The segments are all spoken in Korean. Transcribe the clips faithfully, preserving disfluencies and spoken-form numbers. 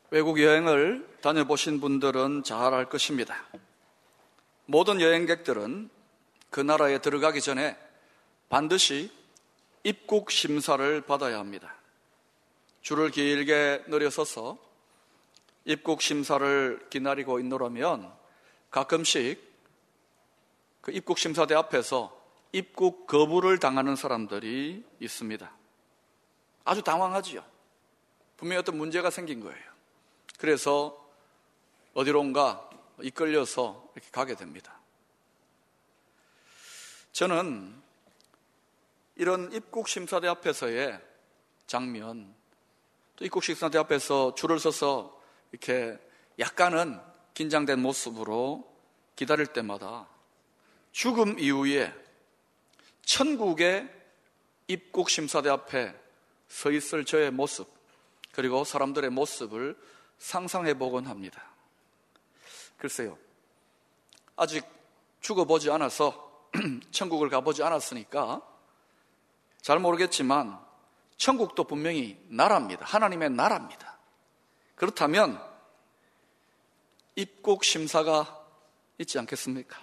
외국 여행을 다녀보신 분들은 잘 알 것입니다. 모든 여행객들은 그 나라에 들어가기 전에 반드시 입국 심사를 받아야 합니다. 줄을 길게 늘어서서 입국 심사를 기다리고 있노라면 가끔씩 그 입국 심사대 앞에서 입국 거부를 당하는 사람들이 있습니다. 아주 당황하지요. 분명히 어떤 문제가 생긴 거예요. 그래서 어디론가 이끌려서 이렇게 가게 됩니다. 저는 이런 입국 심사대 앞에서의 장면, 또 입국 심사대 앞에서 줄을 서서 이렇게 약간은 긴장된 모습으로 기다릴 때마다 죽음 이후에 천국의 입국 심사대 앞에 서 있을 저의 모습, 그리고 사람들의 모습을 상상해 보곤 합니다. 글쎄요, 아직 죽어보지 않아서 천국을 가보지 않았으니까 잘 모르겠지만 천국도 분명히 나라입니다. 하나님의 나라입니다. 그렇다면 입국 심사가 있지 않겠습니까?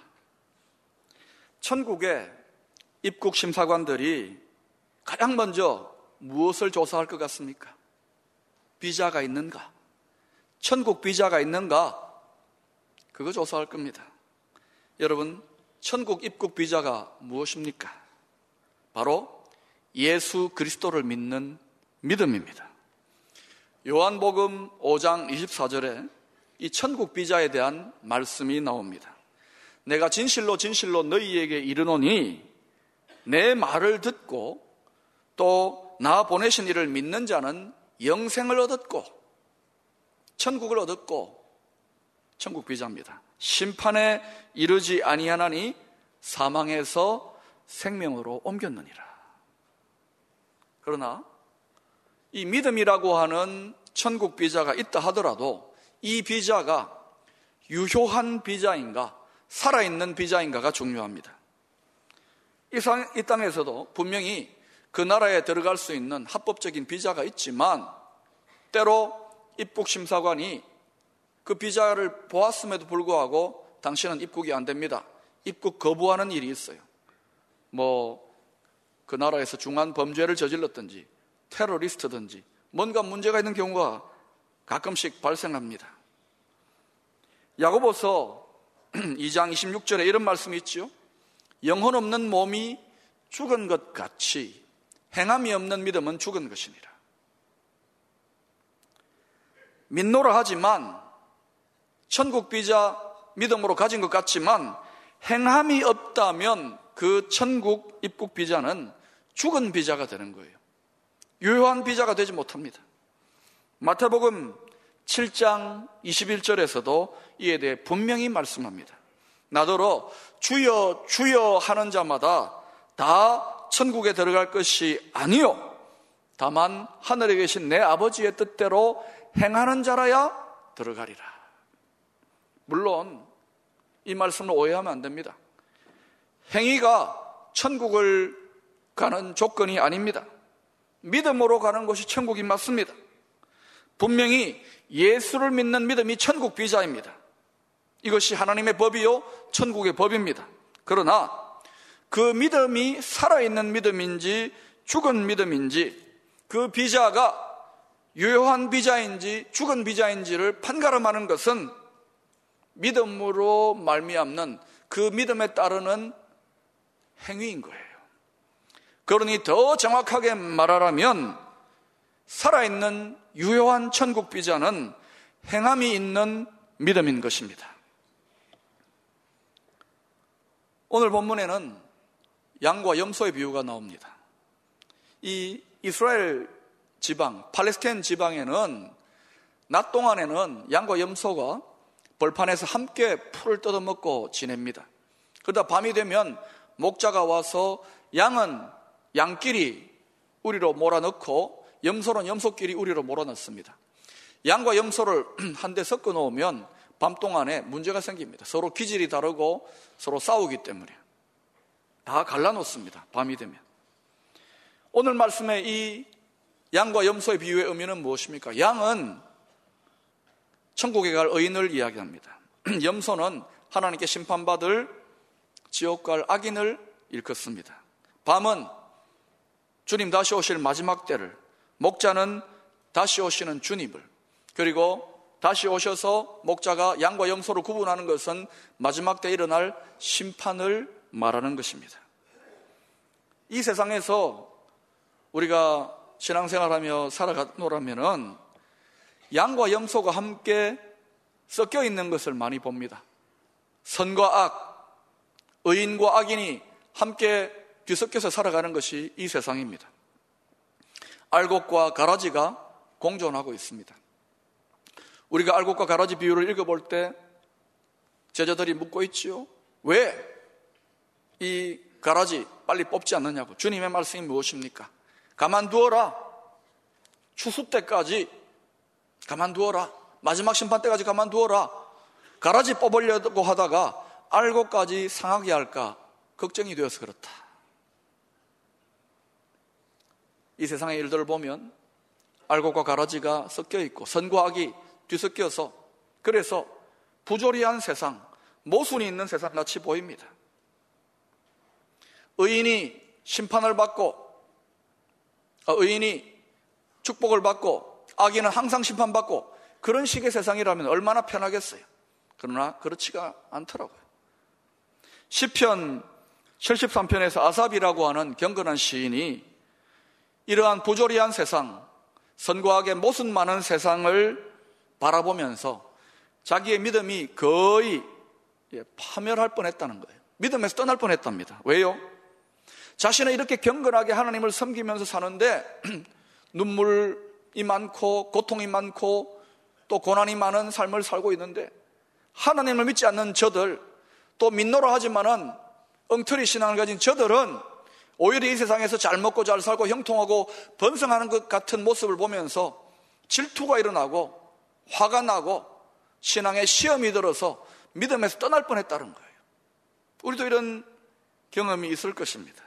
천국의 입국 심사관들이 가장 먼저 무엇을 조사할 것 같습니까? 비자가 있는가? 천국 비자가 있는가? 그거 조사할 겁니다. 여러분, 천국 입국 비자가 무엇입니까? 바로 예수 그리스도를 믿는 믿음입니다. 요한복음 오 장 이십사 절에 이 천국 비자에 대한 말씀이 나옵니다. 내가 진실로 진실로 너희에게 이르노니 내 말을 듣고 또 나 보내신 이를 믿는 자는 영생을 얻었고 천국을 얻었고, 천국 비자입니다. 심판에 이르지 아니하나니 사망에서 생명으로 옮겼느니라. 그러나 이 믿음이라고 하는 천국 비자가 있다 하더라도 이 비자가 유효한 비자인가, 살아있는 비자인가가 중요합니다. 이, 상, 이 땅에서도 분명히 그 나라에 들어갈 수 있는 합법적인 비자가 있지만 때로 입국심사관이 그 비자를 보았음에도 불구하고 당신은 입국이 안 됩니다. 입국 거부하는 일이 있어요. 뭐 그 나라에서 중한 범죄를 저질렀든지 테러리스트든지 뭔가 문제가 있는 경우가 가끔씩 발생합니다. 야고보서 이 장 이십육 절에 이런 말씀이 있죠. 영혼 없는 몸이 죽은 것 같이 행함이 없는 믿음은 죽은 것이니라. 믿노라 하지만 천국 비자 믿음으로 가진 것 같지만 행함이 없다면 그 천국 입국 비자는 죽은 비자가 되는 거예요. 유효한 비자가 되지 못합니다. 마태복음 칠 장 이십일 절에서도 이에 대해 분명히 말씀합니다. 나더러 주여 주여 하는 자마다 다 천국에 들어갈 것이 아니요 다만 하늘에 계신 내 아버지의 뜻대로 행하는 자라야 들어가리라. 물론 이 말씀을 오해하면 안 됩니다. 행위가 천국을 가는 조건이 아닙니다. 믿음으로 가는 것이 천국이 맞습니다. 분명히 예수를 믿는 믿음이 천국 비자입니다. 이것이 하나님의 법이요 천국의 법입니다. 그러나 그 믿음이 살아있는 믿음인지 죽은 믿음인지, 그 비자가 유효한 비자인지 죽은 비자인지를 판가름하는 것은 믿음으로 말미암는 그 믿음에 따르는 행위인 거예요. 그러니 더 정확하게 말하라면 살아있는 유효한 천국 비자는 행함이 있는 믿음인 것입니다. 오늘 본문에는 양과 염소의 비유가 나옵니다. 이 이스라엘 지방, 팔레스타인 지방에는 낮 동안에는 양과 염소가 벌판에서 함께 풀을 뜯어먹고 지냅니다. 그러다 밤이 되면 목자가 와서 양은 양끼리 우리로 몰아넣고 염소는 염소끼리 우리로 몰아넣습니다. 양과 염소를 한데 섞어 놓으면 밤 동안에 문제가 생깁니다. 서로 기질이 다르고 서로 싸우기 때문에 다 갈라놓습니다. 밤이 되면. 오늘 말씀의 이 양과 염소의 비유의 의미는 무엇입니까? 양은 천국에 갈 의인을 이야기합니다. 염소는 하나님께 심판받을 지옥 갈 악인을 일컫습니다. 밤은 주님 다시 오실 마지막 때를, 목자는 다시 오시는 주님을, 그리고 다시 오셔서 목자가 양과 염소를 구분하는 것은 마지막 때 일어날 심판을 말하는 것입니다. 이 세상에서 우리가 신앙생활하며 살아가노라면은 양과 염소가 함께 섞여 있는 것을 많이 봅니다. 선과 악, 의인과 악인이 함께 뒤섞여서 살아가는 것이 이 세상입니다. 알곡과 가라지가 공존하고 있습니다. 우리가 알곡과 가라지 비유를 읽어볼 때 제자들이 묻고 있지요. 왜 이 가라지 빨리 뽑지 않느냐고. 주님의 말씀이 무엇입니까? 가만두어라. 추수 때까지 가만두어라. 마지막 심판 때까지 가만두어라. 가라지 뽑으려고 하다가 알곡까지 상하게 할까 걱정이 되어서 그렇다. 이 세상의 일들을 보면 알곡과 가라지가 섞여 있고 선과 악이 뒤섞여서, 그래서 부조리한 세상, 모순이 있는 세상같이 보입니다. 의인이 심판을 받고, 의인이 축복을 받고 악인은 항상 심판받고, 그런 식의 세상이라면 얼마나 편하겠어요. 그러나 그렇지가 않더라고요. 시편 칠십삼 편에서 아삽이라고 하는 경건한 시인이 이러한 부조리한 세상, 선과 악의 모순 많은 세상을 바라보면서 자기의 믿음이 거의 파멸할 뻔했다는 거예요. 믿음에서 떠날 뻔했답니다. 왜요? 자신은 이렇게 경건하게 하나님을 섬기면서 사는데 눈물이 많고 고통이 많고 또 고난이 많은 삶을 살고 있는데, 하나님을 믿지 않는 저들, 또 믿노라 하지만은 엉터리 신앙을 가진 저들은 오히려 이 세상에서 잘 먹고 잘 살고 형통하고 번성하는 것 같은 모습을 보면서 질투가 일어나고 화가 나고 신앙에 시험이 들어서 믿음에서 떠날 뻔했다는 거예요. 우리도 이런 경험이 있을 것입니다.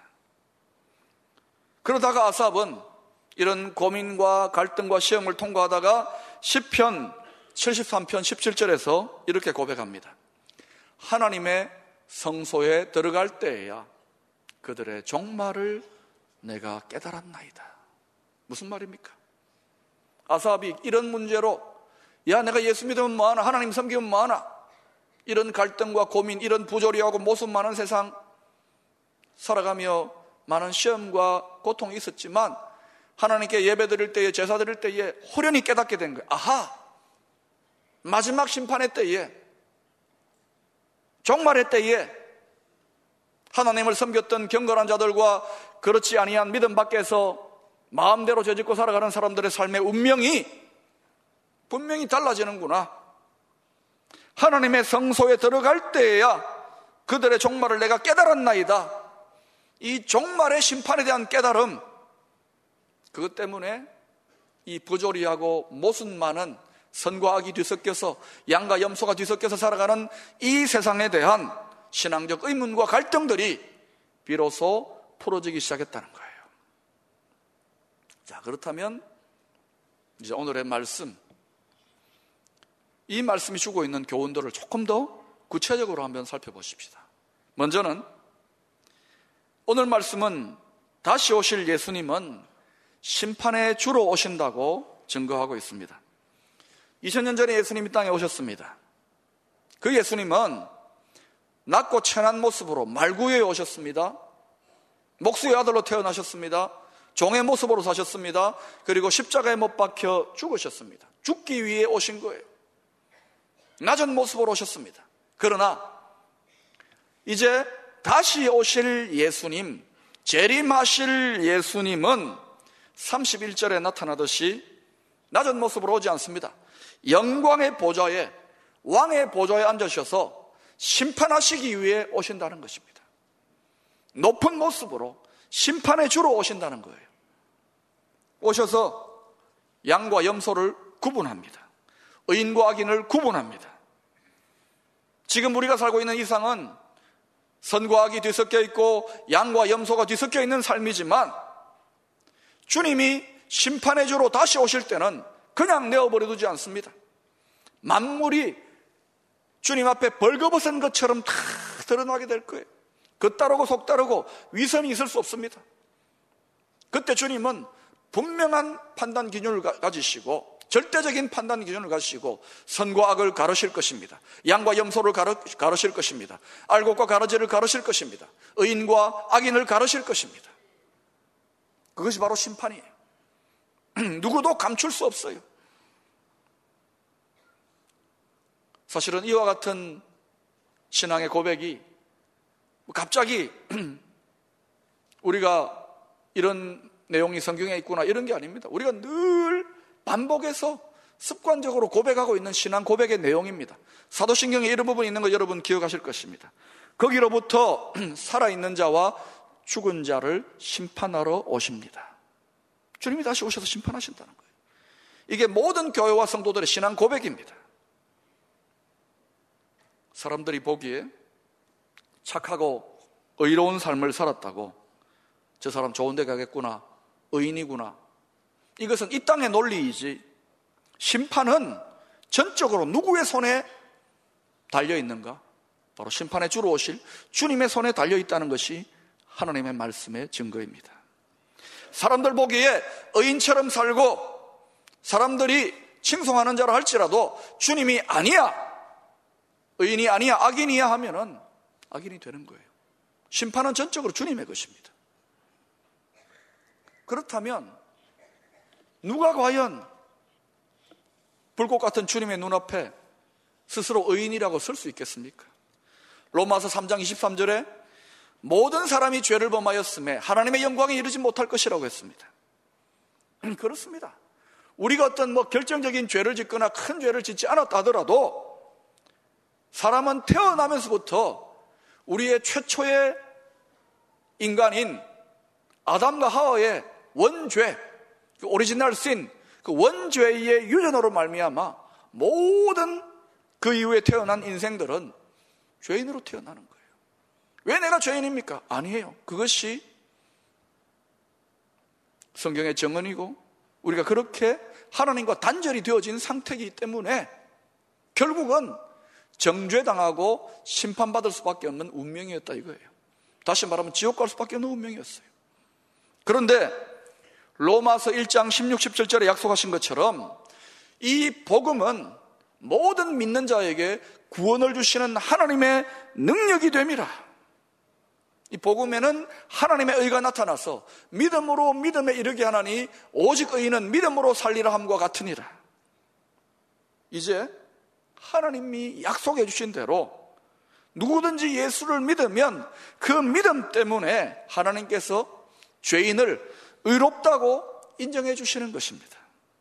그러다가 아삽은 이런 고민과 갈등과 시험을 통과하다가 시편 칠십삼 편 십칠 절에서 이렇게 고백합니다. 하나님의 성소에 들어갈 때에야 그들의 종말을 내가 깨달았나이다. 무슨 말입니까? 아삽이 이런 문제로, 야 내가 예수 믿으면 뭐하나, 하나님 섬기면 뭐하나, 이런 갈등과 고민, 이런 부조리하고 모순 많은 세상 살아가며 많은 시험과 고통이 있었지만 하나님께 예배 드릴 때에, 제사 드릴 때에 호련히 깨닫게 된 거예요. 아하, 마지막 심판의 때에, 종말의 때에 하나님을 섬겼던 경건한 자들과 그렇지 아니한 믿음 밖에서 마음대로 죄짓고 살아가는 사람들의 삶의 운명이 분명히 달라지는구나. 하나님의 성소에 들어갈 때에야 그들의 종말을 내가 깨달았나이다. 이 종말의 심판에 대한 깨달음, 그것 때문에 이 부조리하고 모순 많은 선과 악이 뒤섞여서 양과 염소가 뒤섞여서 살아가는 이 세상에 대한 신앙적 의문과 갈등들이 비로소 풀어지기 시작했다는 거예요. 자, 그렇다면 이제 오늘의 말씀, 이 말씀이 주고 있는 교훈들을 조금 더 구체적으로 한번 살펴보십시다. 먼저는 오늘 말씀은 다시 오실 예수님은 심판의 주로 오신다고 증거하고 있습니다. 이천 년 전에 예수님이 땅에 오셨습니다. 그 예수님은 낮고 천한 모습으로 말구유에 오셨습니다. 목수의 아들로 태어나셨습니다. 종의 모습으로 사셨습니다. 그리고 십자가에 못 박혀 죽으셨습니다. 죽기 위해 오신 거예요. 낮은 모습으로 오셨습니다. 그러나 이제 다시 오실 예수님, 재림하실 예수님은 삼십일 절에 나타나듯이 낮은 모습으로 오지 않습니다. 영광의 보좌에, 왕의 보좌에 앉으셔서 심판하시기 위해 오신다는 것입니다. 높은 모습으로 심판의 주로 오신다는 거예요. 오셔서 양과 염소를 구분합니다. 의인과 악인을 구분합니다. 지금 우리가 살고 있는 이 세상은 선과 악이 뒤섞여 있고 양과 염소가 뒤섞여 있는 삶이지만, 주님이 심판의 주로 다시 오실 때는 그냥 내어버려 두지 않습니다. 만물이 주님 앞에 벌거벗은 것처럼 다 드러나게 될 거예요. 겉다르고 속다르고 위선이 있을 수 없습니다. 그때 주님은 분명한 판단 기준을 가지시고 절대적인 판단 기준을 가지시고 선과 악을 가르실 것입니다. 양과 염소를 가르, 가르실 것입니다. 알곡과 가라지를 가르실 것입니다. 의인과 악인을 가르실 것입니다. 그것이 바로 심판이에요. 누구도 감출 수 없어요. 사실은 이와 같은 신앙의 고백이 갑자기 우리가 이런 내용이 성경에 있구나 이런 게 아닙니다. 우리가 늘 반복해서 습관적으로 고백하고 있는 신앙 고백의 내용입니다. 사도신경에 이런 부분이 있는 거 여러분 기억하실 것입니다. 거기로부터 살아있는 자와 죽은 자를 심판하러 오십니다. 주님이 다시 오셔서 심판하신다는 거예요. 이게 모든 교회와 성도들의 신앙 고백입니다. 사람들이 보기에 착하고 의로운 삶을 살았다고 저 사람 좋은 데 가겠구나, 의인이구나, 이것은 이 땅의 논리이지 심판은 전적으로 누구의 손에 달려있는가? 바로 심판에 주로 오실 주님의 손에 달려있다는 것이 하나님의 말씀의 증거입니다. 사람들 보기에 의인처럼 살고 사람들이 칭송하는 자라 할지라도 주님이 아니야, 의인이 아니야, 악인이야 하면은 악인이 되는 거예요. 심판은 전적으로 주님의 것입니다. 그렇다면 누가 과연 불꽃 같은 주님의 눈앞에 스스로 의인이라고 설 수 있겠습니까? 로마서 삼 장 이십삼 절에 모든 사람이 죄를 범하였음에 하나님의 영광에 이르지 못할 것이라고 했습니다. 그렇습니다. 우리가 어떤 뭐 결정적인 죄를 짓거나 큰 죄를 짓지 않았다 하더라도 사람은 태어나면서부터 우리의 최초의 인간인 아담과 하와의 원죄, 그 오리지널 신, 그 원죄의 유전으로 말미암아 모든 그 이후에 태어난 인생들은 죄인으로 태어나는 거예요. 왜 내가 죄인입니까? 아니에요. 그것이 성경의 정언이고 우리가 그렇게 하나님과 단절이 되어진 상태이기 때문에 결국은 정죄당하고 심판받을 수밖에 없는 운명이었다 이거예요. 다시 말하면 지옥 갈 수밖에 없는 운명이었어요. 그런데 로마서 일 장 십육, 십칠 절에 약속하신 것처럼 이 복음은 모든 믿는 자에게 구원을 주시는 하나님의 능력이 됨이라. 이 복음에는 하나님의 의가 나타나서 믿음으로 믿음에 이르게 하나니 오직 의인은 믿음으로 살리라 함과 같으니라. 이제 하나님이 약속해 주신 대로 누구든지 예수를 믿으면 그 믿음 때문에 하나님께서 죄인을 의롭다고 인정해 주시는 것입니다.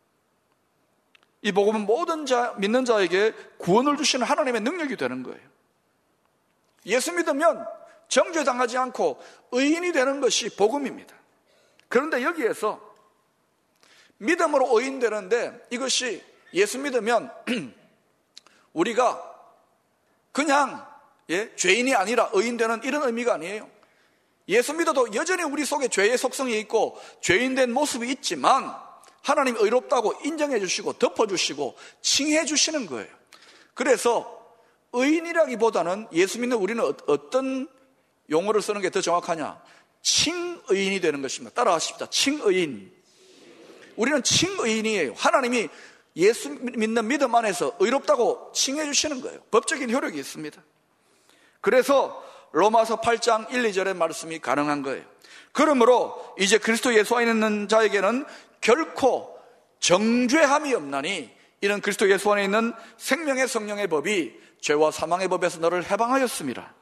이 복음은 모든 자, 믿는 자에게 구원을 주시는 하나님의 능력이 되는 거예요. 예수 믿으면 정죄당하지 않고 의인이 되는 것이 복음입니다. 그런데 여기에서 믿음으로 의인 되는데 이것이 예수 믿으면 우리가 그냥 예, 죄인이 아니라 의인 되는 이런 의미가 아니에요. 예수 믿어도 여전히 우리 속에 죄의 속성이 있고 죄인된 모습이 있지만 하나님 의롭다고 인정해 주시고 덮어주시고 칭해 주시는 거예요. 그래서 의인이라기보다는 예수 믿는 우리는 어떤 용어를 쓰는 게 더 정확하냐? 칭의인이 되는 것입니다. 따라하십시다. 칭의인. 우리는 칭의인이에요. 하나님이 예수 믿는 믿음 안에서 의롭다고 칭해 주시는 거예요. 법적인 효력이 있습니다. 그래서 로마서 팔 장 일, 이 절의 말씀이 가능한 거예요. 그러므로 이제 그리스도 예수 안에 있는 자에게는 결코 정죄함이 없나니 이는 그리스도 예수 안에 있는 생명의 성령의 법이 죄와 사망의 법에서 너를 해방하였습니다.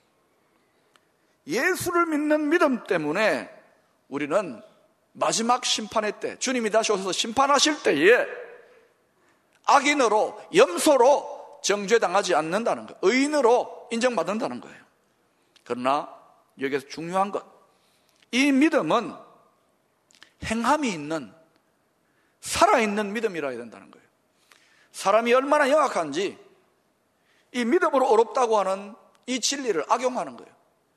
예수를 믿는 믿음 때문에 우리는 마지막 심판의 때 주님이 다시 오셔서 심판하실 때에 악인으로 염소로 정죄당하지 않는다는 거예요. 의인으로 인정받는다는 거예요. 그러나 여기서 중요한 것, 이 믿음은 행함이 있는 살아있는 믿음이라 해야 된다는 거예요. 사람이 얼마나 영악한지 이 믿음으로 어렵다고 하는 이 진리를 악용하는 거예요.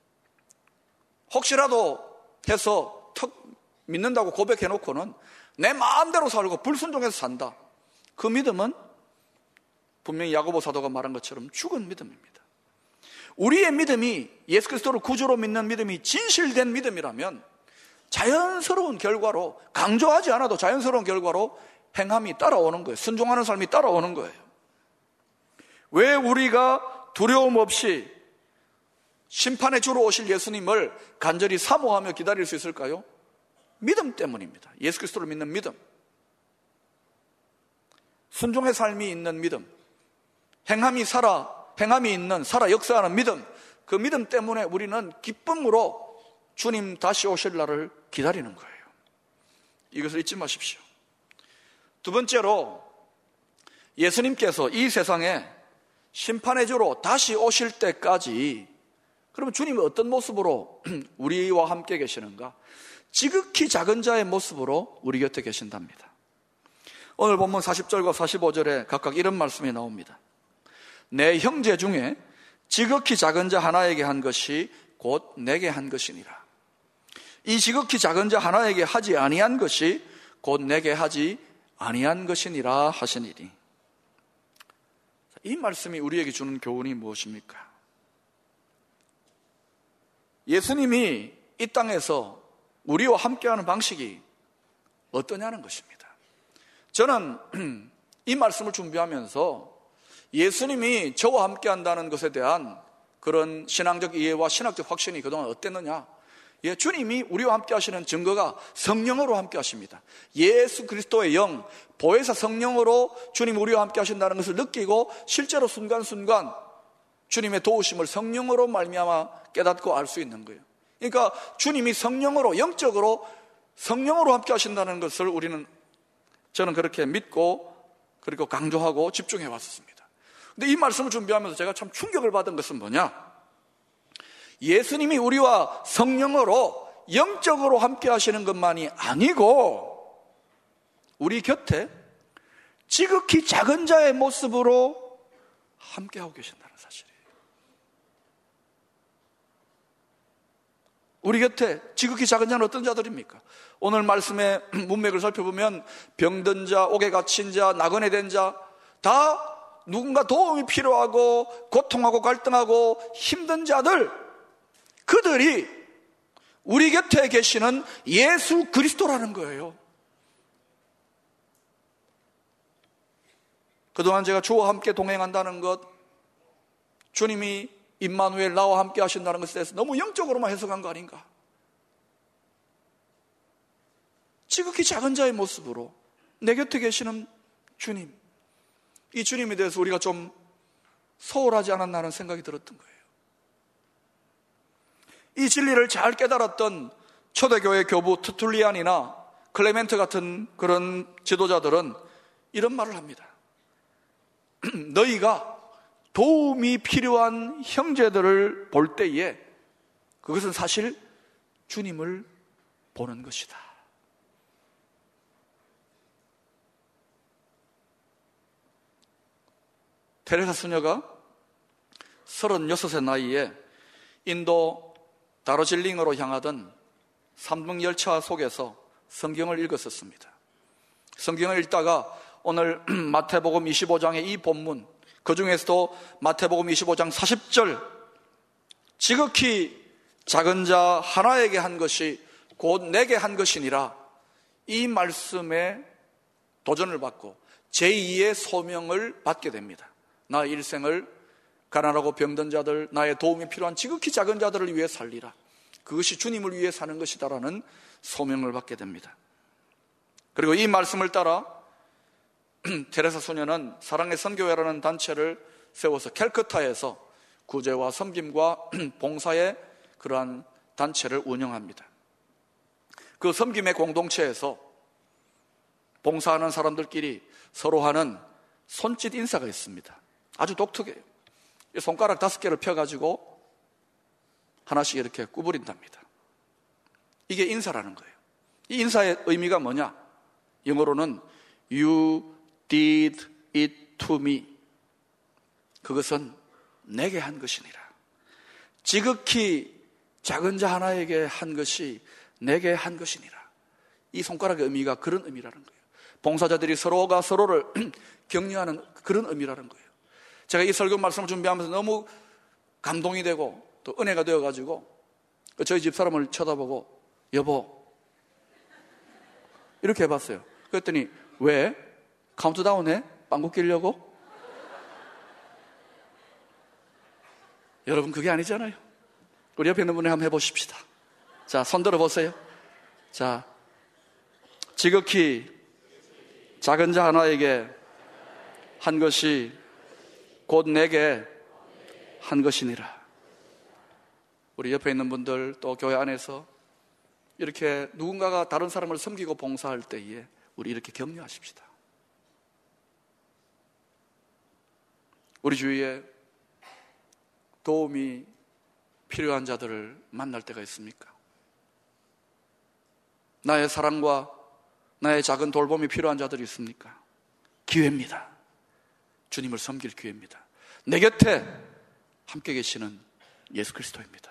혹시라도 해서 턱 믿는다고 고백해놓고는 내 마음대로 살고 불순종해서 산다. 그 믿음은 분명히 야고보 사도가 말한 것처럼 죽은 믿음입니다. 우리의 믿음이 예수 그리스도를 구주로 믿는 믿음이 진실된 믿음이라면 자연스러운 결과로, 강조하지 않아도 자연스러운 결과로 행함이 따라오는 거예요. 순종하는 삶이 따라오는 거예요. 왜 우리가 두려움 없이 심판의 주로 오실 예수님을 간절히 사모하며 기다릴 수 있을까요? 믿음 때문입니다. 예수 그리스도를 믿는 믿음, 순종의 삶이 있는 믿음, 행함이 살아, 행함이 있는 살아 역사하는 믿음, 그 믿음 때문에 우리는 기쁨으로 주님 다시 오실 날을 기다리는 거예요. 이것을 잊지 마십시오. 두 번째로, 예수님께서 이 세상에 심판의 주로 다시 오실 때까지, 그러면 주님은 어떤 모습으로 우리와 함께 계시는가? 지극히 작은 자의 모습으로 우리 곁에 계신답니다. 오늘 본문 사십 절과 사십오 절에 각각 이런 말씀이 나옵니다. 내 형제 중에 지극히 작은 자 하나에게 한 것이 곧 내게 한 것이니라. 이 지극히 작은 자 하나에게 하지 아니한 것이 곧 내게 하지 아니한 것이니라 하시니리. 이 말씀이 우리에게 주는 교훈이 무엇입니까? 예수님이 이 땅에서 우리와 함께하는 방식이 어떠냐는 것입니다. 저는 이 말씀을 준비하면서 예수님이 저와 함께한다는 것에 대한 그런 신앙적 이해와 신학적 확신이 그동안 어땠느냐? 예, 주님이 우리와 함께 하시는 증거가 성령으로 함께 하십니다. 예수 그리스도의 영, 보혜사 성령으로 주님 우리와 함께 하신다는 것을 느끼고 실제로 순간순간 주님의 도우심을 성령으로 말미암아 깨닫고 알 수 있는 거예요. 그러니까 주님이 성령으로, 영적으로 성령으로 함께 하신다는 것을 우리는, 저는 그렇게 믿고 그리고 강조하고 집중해 왔었습니다. 근데 이 말씀을 준비하면서 제가 참 충격을 받은 것은 뭐냐? 예수님이 우리와 성령으로 영적으로 함께 하시는 것만이 아니고 우리 곁에 지극히 작은 자의 모습으로 함께하고 계신다는 사실이에요. 우리 곁에 지극히 작은 자는 어떤 자들입니까? 오늘 말씀의 문맥을 살펴보면 병든 자, 옥에 갇힌 자, 나그네 된 자, 다 누군가 도움이 필요하고 고통하고 갈등하고 힘든 자들, 그들이 우리 곁에 계시는 예수 그리스도라는 거예요. 그동안 제가 주와 함께 동행한다는 것, 주님이 임마누엘 나와 함께 하신다는 것에 대해서 너무 영적으로만 해석한 거 아닌가? 지극히 작은 자의 모습으로 내 곁에 계시는 주님, 이 주님에 대해서 우리가 좀 소홀하지 않았나 하는 생각이 들었던 거예요. 이 진리를 잘 깨달았던 초대교회 교부 트툴리안이나 클레멘트 같은 그런 지도자들은 이런 말을 합니다. 너희가 도움이 필요한 형제들을 볼 때에 그것은 사실 주님을 보는 것이다. 테레사 수녀가 서른여섯의 나이에 인도 다르질링으로 향하던 삼등열차 속에서 성경을 읽었었습니다. 성경을 읽다가 오늘 마태복음 이십오 장의 이 본문, 그 중에서도 마태복음 이십오 장 사십 절, 지극히 작은 자 하나에게 한 것이 곧 내게 한 것이니라, 이 말씀에 도전을 받고 제이의 소명을 받게 됩니다. 나 일생을 가난하고 병든 자들, 나의 도움이 필요한 지극히 작은 자들을 위해 살리라. 그것이 주님을 위해 사는 것이다라는 소명을 받게 됩니다. 그리고 이 말씀을 따라 테레사 소녀는 사랑의 선교회라는 단체를 세워서 캘커타에서 구제와 섬김과 봉사의 그러한 단체를 운영합니다. 그 섬김의 공동체에서 봉사하는 사람들끼리 서로 하는 손짓 인사가 있습니다. 아주 독특해요. 손가락 다섯 개를 펴가지고 하나씩 이렇게 구부린답니다. 이게 인사라는 거예요. 이 인사의 의미가 뭐냐? 영어로는 You did it to me. 그것은 내게 한 것이니라. 지극히 작은 자 하나에게 한 것이 내게 한 것이니라. 이 손가락의 의미가 그런 의미라는 거예요. 봉사자들이 서로가 서로를 격려하는 그런 의미라는 거예요. 제가 이 설교 말씀을 준비하면서 너무 감동이 되고 또 은혜가 되어가지고 저희 집사람을 쳐다보고 여보 이렇게 해봤어요. 그랬더니 왜? 카운트다운 해? 빵꾸 끼려고? 여러분 그게 아니잖아요. 우리 옆에 있는 분이 한번 해보십시다. 자, 손 들어보세요. 자, 지극히 작은 자 하나에게 한 것이 곧 내게 한 것이니라. 우리 옆에 있는 분들 또 교회 안에서 이렇게 누군가가 다른 사람을 섬기고 봉사할 때에 우리 이렇게 격려하십시다. 우리 주위에 도움이 필요한 자들을 만날 때가 있습니까? 나의 사랑과 나의 작은 돌봄이 필요한 자들이 있습니까? 기회입니다. 주님을 섬길 기회입니다. 내 곁에 함께 계시는 예수 그리스도입니다.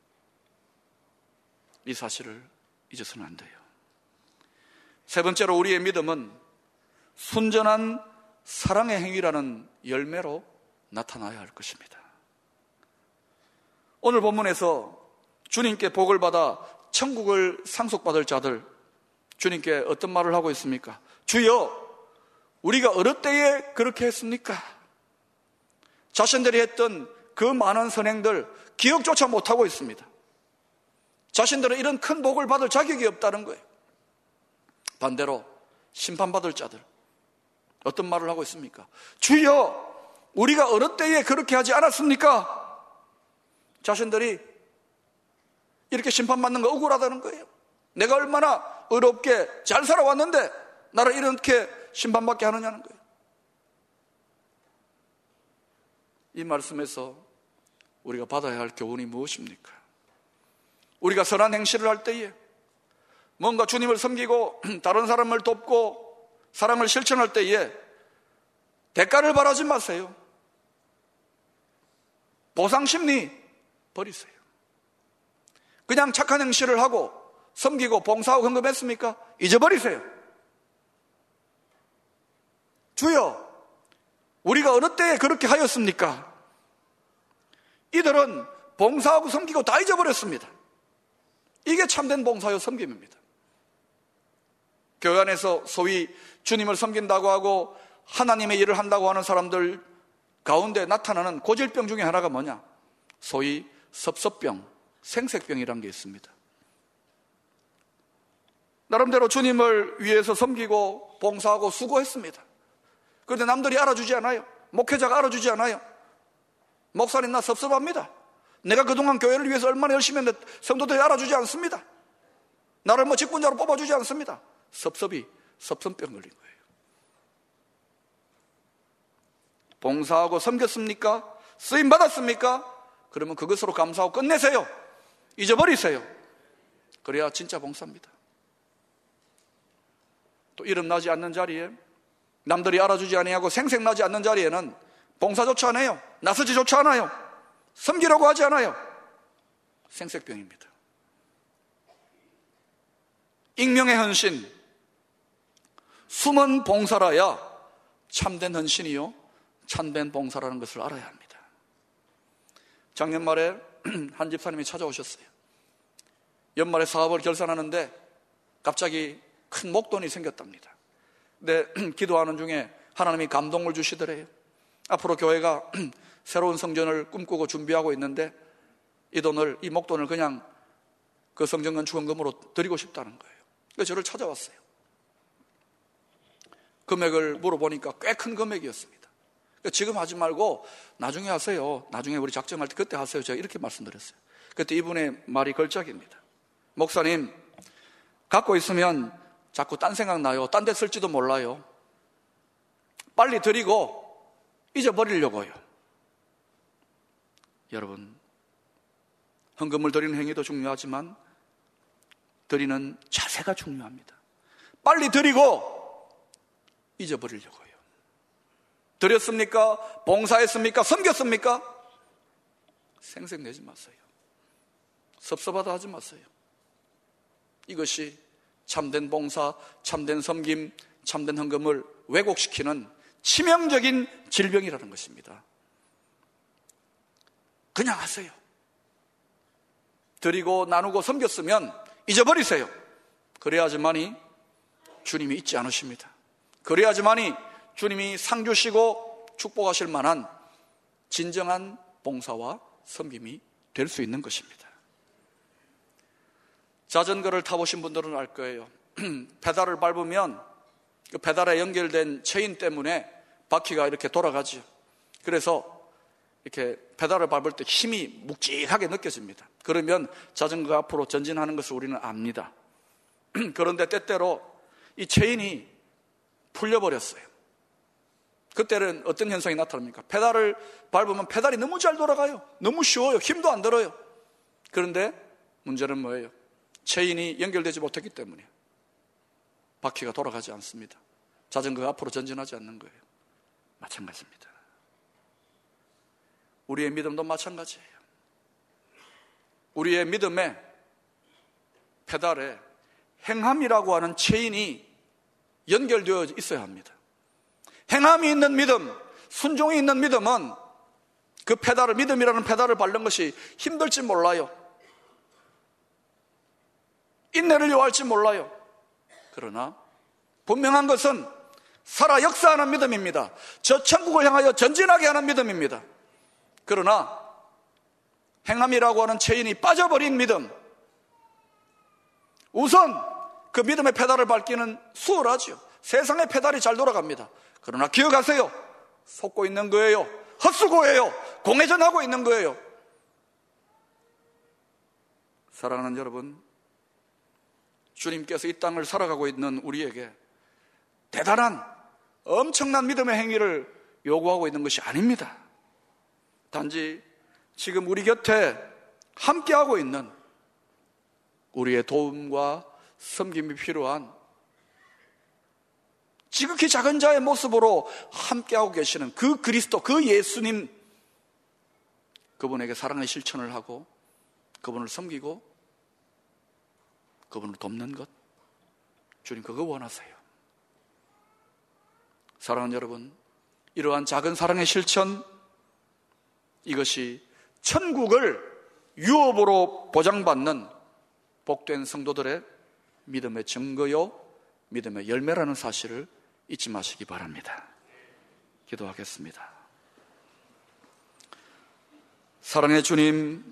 이 사실을 잊어서는 안 돼요. 세 번째로 우리의 믿음은 순전한 사랑의 행위라는 열매로 나타나야 할 것입니다. 오늘 본문에서 주님께 복을 받아 천국을 상속받을 자들, 주님께 어떤 말을 하고 있습니까? 주여, 우리가 어느 때에 그렇게 했습니까? 자신들이 했던 그 많은 선행들 기억조차 못하고 있습니다. 자신들은 이런 큰 복을 받을 자격이 없다는 거예요. 반대로 심판받을 자들 어떤 말을 하고 있습니까? 주여, 우리가 어느 때에 그렇게 하지 않았습니까? 자신들이 이렇게 심판받는 거 억울하다는 거예요. 내가 얼마나 의롭게 잘 살아왔는데 나를 이렇게 심판받게 하느냐는 거예요. 이 말씀에서 우리가 받아야 할 교훈이 무엇입니까? 우리가 선한 행실을 할 때에 뭔가 주님을 섬기고 다른 사람을 돕고 사랑을 실천할 때에 대가를 바라지 마세요. 보상심리 버리세요. 그냥 착한 행실을 하고 섬기고 봉사하고 헌금했습니까? 잊어버리세요. 주여, 우리가 어느 때에 그렇게 하였습니까? 이들은 봉사하고 섬기고 다 잊어버렸습니다. 이게 참된 봉사요 섬김입니다. 교회 안에서 소위 주님을 섬긴다고 하고 하나님의 일을 한다고 하는 사람들 가운데 나타나는 고질병 중에 하나가 뭐냐? 소위 섭섭병, 생색병이라는 게 있습니다. 나름대로 주님을 위해서 섬기고 봉사하고 수고했습니다. 그런데 남들이 알아주지 않아요. 목회자가 알아주지 않아요. 목사님 나 섭섭합니다. 내가 그동안 교회를 위해서 얼마나 열심히 했는데 성도들이 알아주지 않습니다. 나를 뭐 직분자로 뽑아주지 않습니다. 섭섭이 섭섭병 걸린 거예요. 봉사하고 섬겼습니까? 쓰임 받았습니까? 그러면 그것으로 감사하고 끝내세요. 잊어버리세요. 그래야 진짜 봉사입니다. 또 이름 나지 않는 자리에 남들이 알아주지 아니하고 생색나지 않는 자리에는 봉사조차 안 해요. 나서지조차 않아요. 섬기려고 하지 않아요. 생색병입니다. 익명의 헌신, 숨은 봉사라야 참된 헌신이요 참된 봉사라는 것을 알아야 합니다. 작년 말에 한 집사님이 찾아오셨어요. 연말에 사업을 결산하는데 갑자기 큰 목돈이 생겼답니다. 근데 기도하는 중에 하나님이 감동을 주시더래요. 앞으로 교회가 새로운 성전을 꿈꾸고 준비하고 있는데 이 돈을, 이 목돈을 그냥 그 성전 건축원금으로 드리고 싶다는 거예요. 그래서 저를 찾아왔어요. 금액을 물어보니까 꽤 큰 금액이었습니다. 지금 하지 말고 나중에 하세요. 나중에 우리 작정할 때 그때 하세요. 제가 이렇게 말씀드렸어요. 그때 이분의 말이 걸작입니다. 목사님, 갖고 있으면 자꾸 딴 생각 나요. 딴 데 쓸지도 몰라요. 빨리 드리고 잊어버리려고요. 여러분, 헌금을 드리는 행위도 중요하지만 드리는 자세가 중요합니다. 빨리 드리고 잊어버리려고요. 드렸습니까? 봉사했습니까? 섬겼습니까? 생색내지 마세요. 섭섭하다 하지 마세요. 이것이 참된 봉사, 참된 섬김, 참된 헌금을 왜곡시키는 치명적인 질병이라는 것입니다. 그냥 하세요. 드리고 나누고 섬겼으면 잊어버리세요. 그래야지만이 주님이 잊지 않으십니다. 그래야지만이 주님이 상 주시고 축복하실 만한 진정한 봉사와 섬김이 될 수 있는 것입니다. 자전거를 타보신 분들은 알 거예요. 페달을 밟으면 그 페달에 연결된 체인 때문에 바퀴가 이렇게 돌아가죠. 그래서 이렇게 페달을 밟을 때 힘이 묵직하게 느껴집니다. 그러면 자전거가 앞으로 전진하는 것을 우리는 압니다. 그런데 때때로 이 체인이 풀려버렸어요. 그때는 어떤 현상이 나타납니까? 페달을 밟으면 페달이 너무 잘 돌아가요. 너무 쉬워요. 힘도 안 들어요. 그런데 문제는 뭐예요? 체인이 연결되지 못했기 때문에 바퀴가 돌아가지 않습니다. 자전거가 앞으로 전진하지 않는 거예요. 마찬가지입니다. 우리의 믿음도 마찬가지예요. 우리의 믿음의 페달에 행함이라고 하는 체인이 연결되어 있어야 합니다. 행함이 있는 믿음, 순종이 있는 믿음은 그 페달을, 믿음이라는 페달을 밟는 것이 힘들지 몰라요. 인내를 요할지 몰라요. 그러나 분명한 것은 살아 역사하는 믿음입니다. 저 천국을 향하여 전진하게 하는 믿음입니다. 그러나 행함이라고 하는 체인이 빠져버린 믿음, 우선 그 믿음의 페달을 밟기는 수월하죠. 세상의 페달이 잘 돌아갑니다. 그러나 기억하세요. 속고 있는 거예요. 헛수고예요. 공회전하고 있는 거예요. 사랑하는 여러분, 주님께서 이 땅을 살아가고 있는 우리에게 대단한 엄청난 믿음의 행위를 요구하고 있는 것이 아닙니다. 단지 지금 우리 곁에 함께하고 있는 우리의 도움과 섬김이 필요한 지극히 작은 자의 모습으로 함께하고 계시는 그 그리스도, 그 예수님, 그분에게 사랑의 실천을 하고 그분을 섬기고 그분을 돕는 것, 주님 그거 원하세요. 사랑하는 여러분, 이러한 작은 사랑의 실천, 이것이 천국을 유업으로 보장받는 복된 성도들의 믿음의 증거요, 믿음의 열매라는 사실을 잊지 마시기 바랍니다. 기도하겠습니다. 사랑의 주님,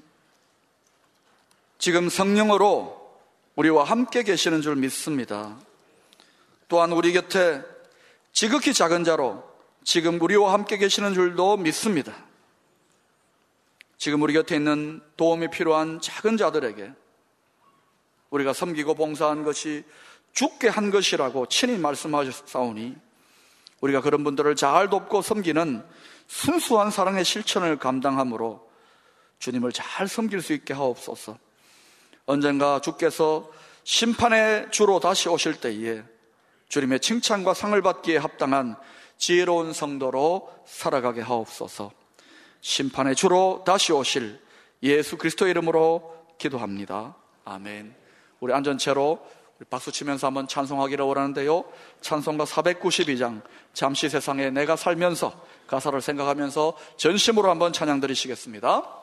지금 성령으로 우리와 함께 계시는 줄 믿습니다. 또한 우리 곁에 지극히 작은 자로 지금 우리와 함께 계시는 줄도 믿습니다. 지금 우리 곁에 있는 도움이 필요한 작은 자들에게 우리가 섬기고 봉사한 것이 죽게 한 것이라고 친히 말씀하셨사오니 우리가 그런 분들을 잘 돕고 섬기는 순수한 사랑의 실천을 감당함으로 주님을 잘 섬길 수 있게 하옵소서. 언젠가 주께서 심판의 주로 다시 오실 때에 주님의 칭찬과 상을 받기에 합당한 지혜로운 성도로 살아가게 하옵소서. 심판의 주로 다시 오실 예수 그리스도의 이름으로 기도합니다. 아멘. 우리 앉은 채로 우리 박수 치면서 한번 찬송하기를 원하는데요, 찬송가 사백구십이 장 잠시 세상에 내가 살면서 가사를 생각하면서 전심으로 한번 찬양 드리시겠습니다.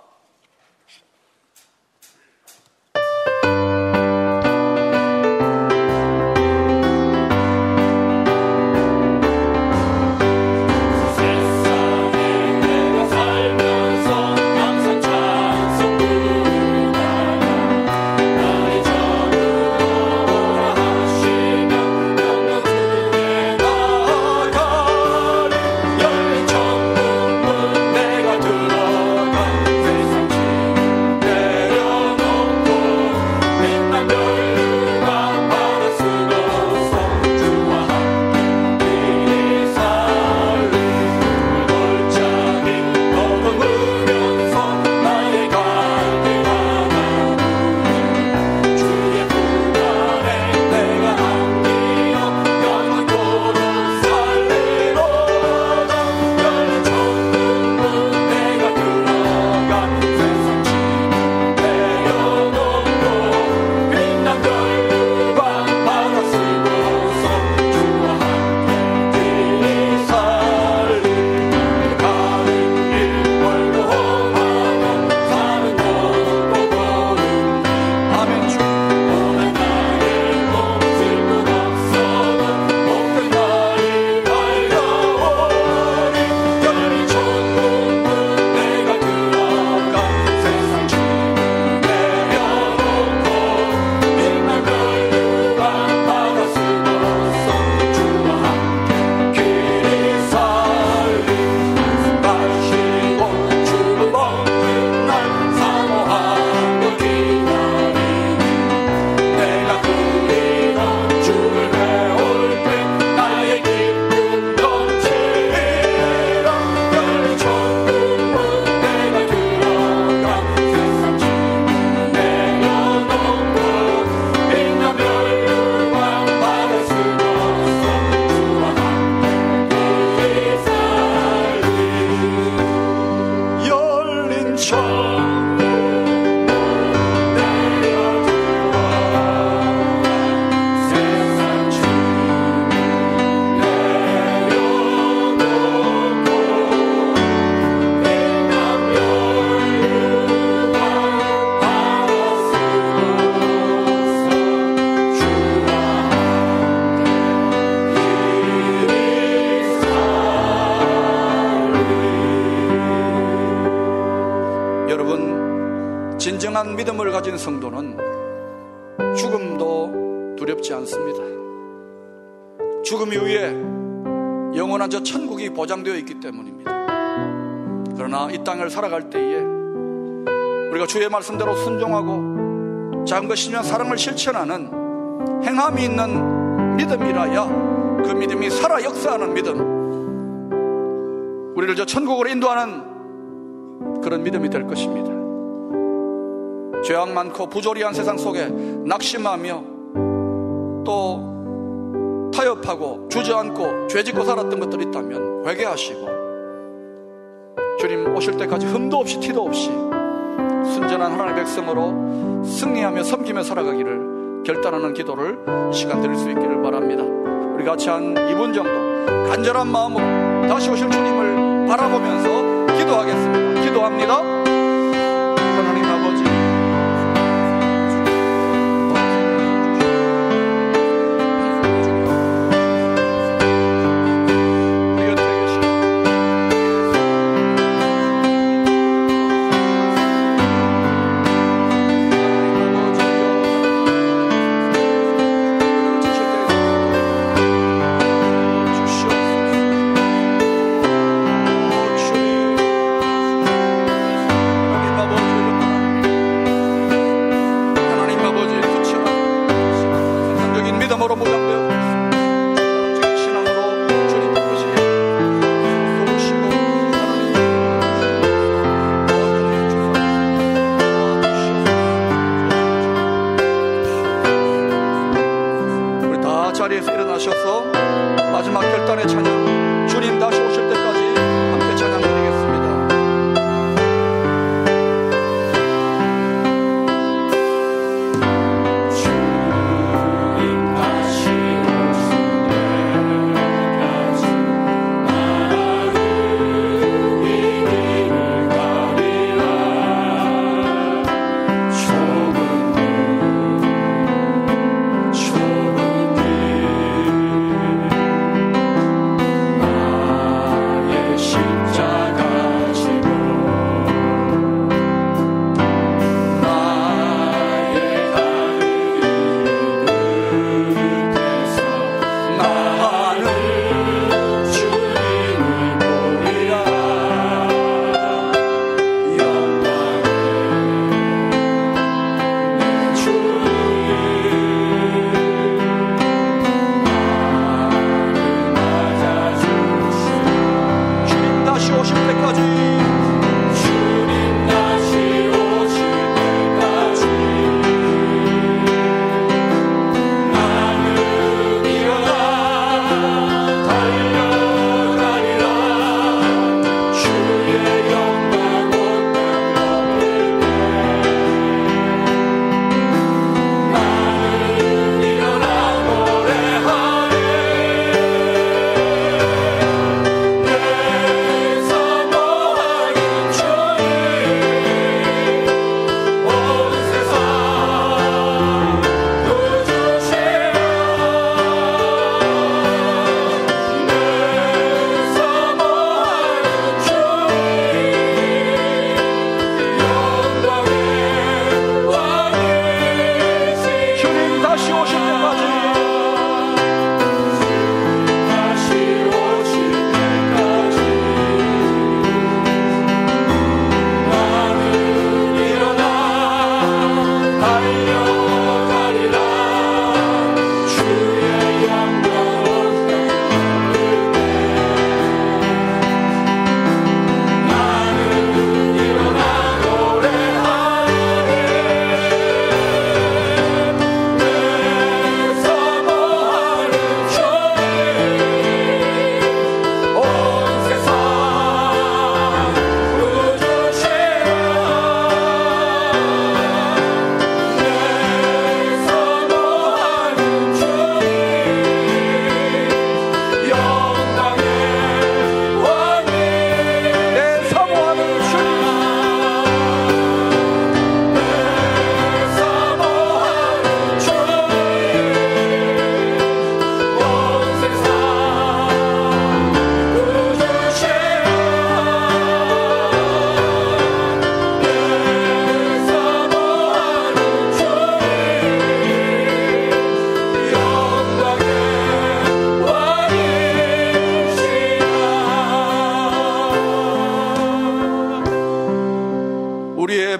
내가 들어간 진정한 믿음을 가진 성도는 죽음도 두렵지 않습니다. 죽음 이후에 영원한 저 천국이 보장되어 있기 때문입니다. 그러나 이 땅을 살아갈 때에 우리가 주의 말씀대로 순종하고 작은 것이면 사랑을 실천하는 행함이 있는 믿음이라야 그 믿음이 살아 역사하는 믿음, 우리를 저 천국으로 인도하는 그런 믿음이 될 것입니다. 죄악 많고 부조리한 세상 속에 낙심하며 또 타협하고 주저앉고 죄짓고 살았던 것들이 있다면 회개하시고 주님 오실 때까지 흠도 없이 티도 없이 순전한 하나님의 백성으로 승리하며 섬기며 살아가기를 결단하는 기도를 시간 드릴 수 있기를 바랍니다. 우리 같이 한 이 분 정도 간절한 마음으로 다시 오실 주님을 바라보면서 기도하겠습니다. 기도합니다. 하나님 아버지, 자리에서 일어나셔서 마지막 결단의 찬양, 주님 다시 오실 때까지 함께 찬양 드리겠습니다. 주님 다시 오실 때까지 나를 이 길을 가리라. 조금 내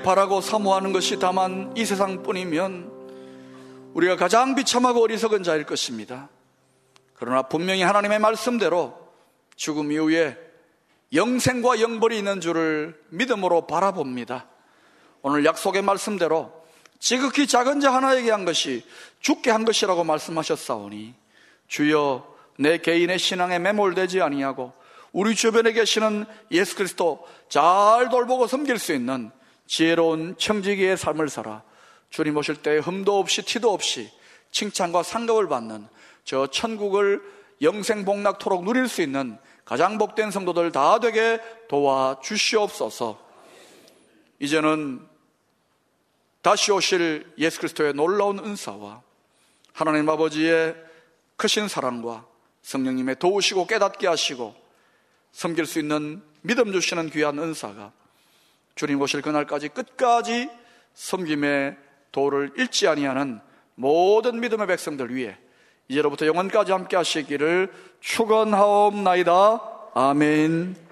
우리에게 바라고 사모하는 것이 다만 이 세상뿐이면 우리가 가장 비참하고 어리석은 자일 것입니다. 그러나 분명히 하나님의 말씀대로 죽음 이후에 영생과 영벌이 있는 줄을 믿음으로 바라봅니다. 오늘 약속의 말씀대로 지극히 작은 자 하나에게 한 것이 죽게 한 것이라고 말씀하셨사오니 주여 내 개인의 신앙에 매몰되지 아니하고 우리 주변에 계시는 예수 그리스도 잘 돌보고 섬길 수 있는 지혜로운 청지기의 삶을 살아 주님 오실 때 흠도 없이 티도 없이 칭찬과 상급을 받는 저 천국을 영생복락토록 누릴 수 있는 가장 복된 성도들 다 되게 도와주시옵소서. 이제는 다시 오실 예수 그리스도의 놀라운 은사와 하나님 아버지의 크신 사랑과 성령님의 도우시고 깨닫게 하시고 섬길 수 있는 믿음 주시는 귀한 은사가 주님 오실 그날까지 끝까지 섬김의 도를 잃지 아니하는 모든 믿음의 백성들 위해 이제로부터 영원까지 함께 하시기를 축원하옵나이다. 아멘.